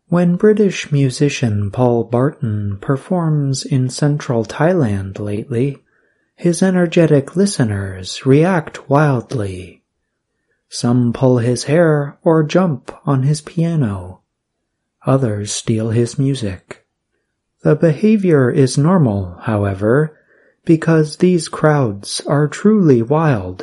When British musician Paul Barton performs in central Thailand lately, his energetic listeners react wildly. Some pull his hair or jump on his piano. Others steal his music. The behavior is normal, however, because these crowds are truly wild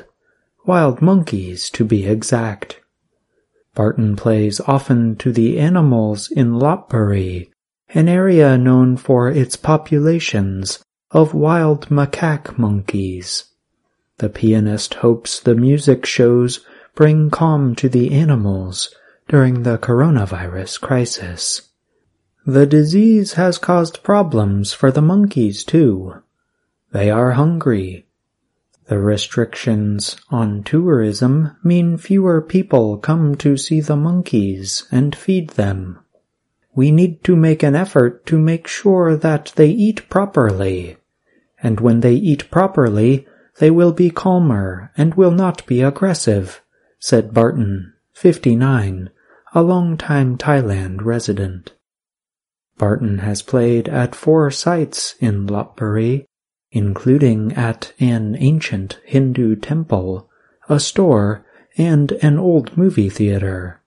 monkeys to be exact. Barton plays often to the animals in Lopburi, an area known for its populations of wild macaque monkeys. The pianist hopes the music shows bring calm to the animals during the coronavirus crisis. The disease has caused problems for the monkeys too. They are hungry. The restrictions on tourism mean fewer people come to see the monkeys and feed them. We need to make an effort to make sure that they eat properly, and when they eat properly, they will be calmer and will not be aggressive, said Barton, 59, a long-time Thailand resident. Barton has played at 4 sites in Lopburi, including at an ancient Hindu temple, a store, and an old movie theater.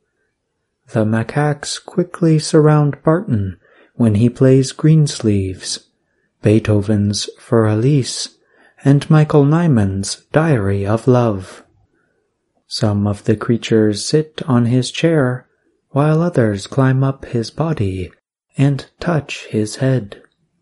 The macaques quickly surround Barton when he plays Greensleeves, Beethoven's Für Elise, and Michael Nyman's Diary of Love. Some of the creatures sit on his chair, while others climb up his body and touch his head.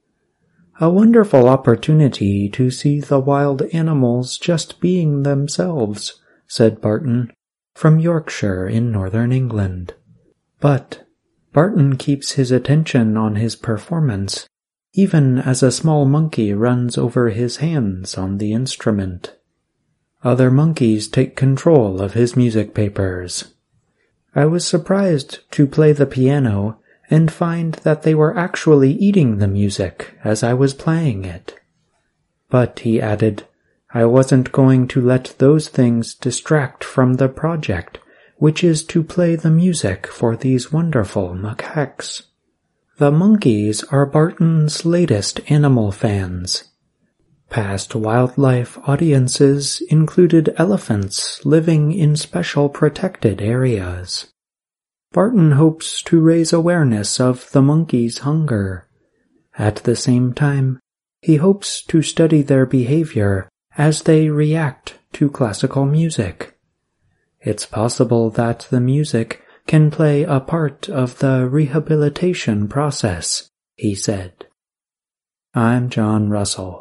A wonderful opportunity to see the wild animals just being themselves, said Barton, from Yorkshire in northern England. But Barton keeps his attention on his performance, even as a small monkey runs over his hands on the instrument. Other monkeys take control of his music papers. I was surprised to play the piano and find that they were actually eating the music as I was playing it. But, he added, I wasn't going to let those things distract from the project, which is to play the music for these wonderful macaques. The monkeys are Barton's latest animal fans. Past wildlife audiences included elephants living in special protected areas. Barton hopes to raise awareness of the monkeys' hunger. At the same time, he hopes to study their behavior as they react to classical music. It's possible that the music can play a part of the rehabilitation process, he said. I'm John Russell.